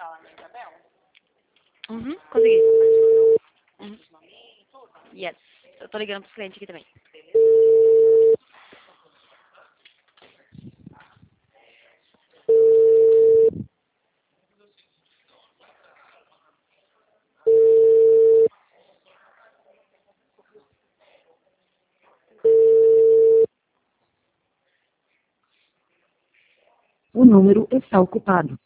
Consegui. Yes. Eu tô ligando pros clientes aqui também. O número está ocupado.